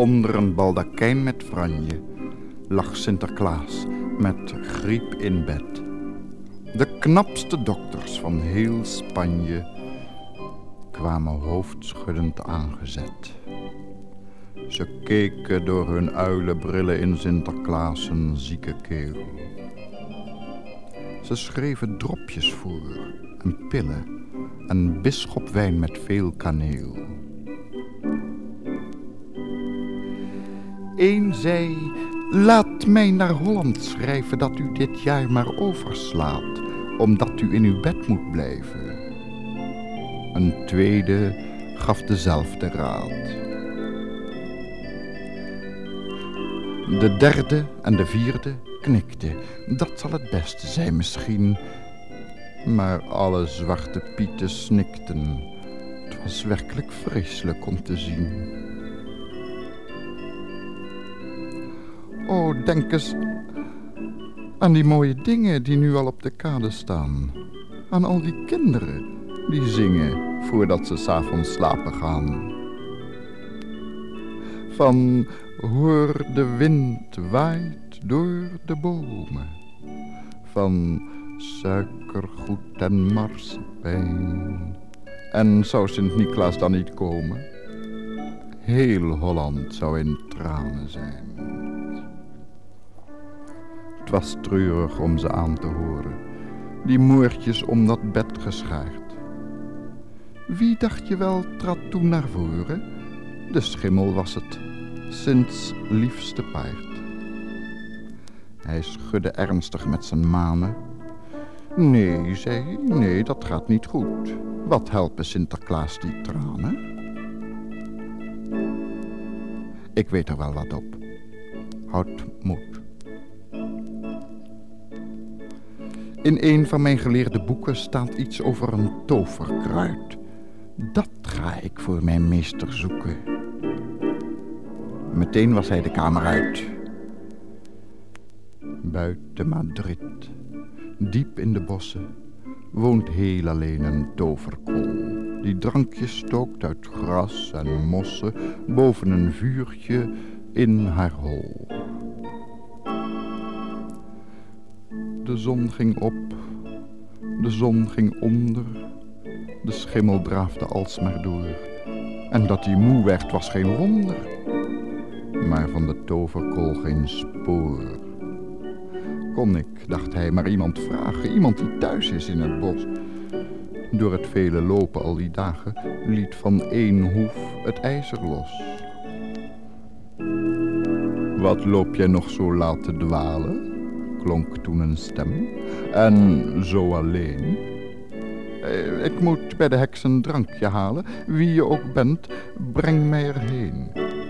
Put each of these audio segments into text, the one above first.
Onder een baldakijn met franje lag Sinterklaas met griep in bed. De knapste dokters van heel Spanje kwamen hoofdschuddend aangezet. Ze keken door hun uilenbrillen in Sinterklaas een zieke keel. Ze schreven dropjes voor en pillen en bisschopwijn met veel kaneel. Eén zei: laat mij naar Holland schrijven dat u dit jaar maar overslaat, omdat u in uw bed moet blijven. Een tweede gaf dezelfde raad. De derde en de vierde knikten. Dat zal het beste zijn misschien. Maar alle zwarte pieten snikten. Het was werkelijk vreselijk om te zien. Oh, denk eens aan die mooie dingen die nu al op de kade staan. Aan al die kinderen die zingen voordat ze 's avonds slapen gaan. Van hoor de wind waait door de bomen. Van suikergoed en marsepein. En zou Sint-Niklaas dan niet komen? Heel Holland zou in tranen zijn. Het was treurig om ze aan te horen, die moertjes om dat bed geschaard. Wie dacht je wel trad toen naar voren? De schimmel was het, Sints liefste paard. Hij schudde ernstig met zijn manen. Nee, zei hij, nee, dat gaat niet goed. Wat helpen Sinterklaas die tranen? Ik weet er wel wat op. Houd moed. In een van mijn geleerde boeken staat iets over een toverkruid. Dat ga ik voor mijn meester zoeken. Meteen was hij de kamer uit. Buiten Madrid, diep in de bossen, woont heel alleen een toverkool. Die drankjes stookt uit gras en mossen boven een vuurtje in haar hol. De zon ging op, de zon ging onder, de schimmel draafde alsmaar door. En dat hij moe werd was geen wonder, maar van de toverkool geen spoor. Kon ik, dacht hij, maar iemand vragen, iemand die thuis is in het bos. Door het vele lopen al die dagen liet van één hoef het ijzer los. Wat loop jij nog zo laat te dwalen? Klonk toen een stem. En zo alleen? Ik moet bij de heks een drankje halen. Wie je ook bent, breng mij erheen.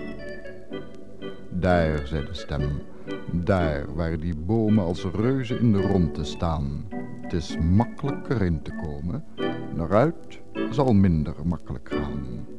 Daar, zei de stem, daar waar die bomen als reuzen in de rondte staan. Het is makkelijk erin te komen. Eruit zal minder makkelijk gaan.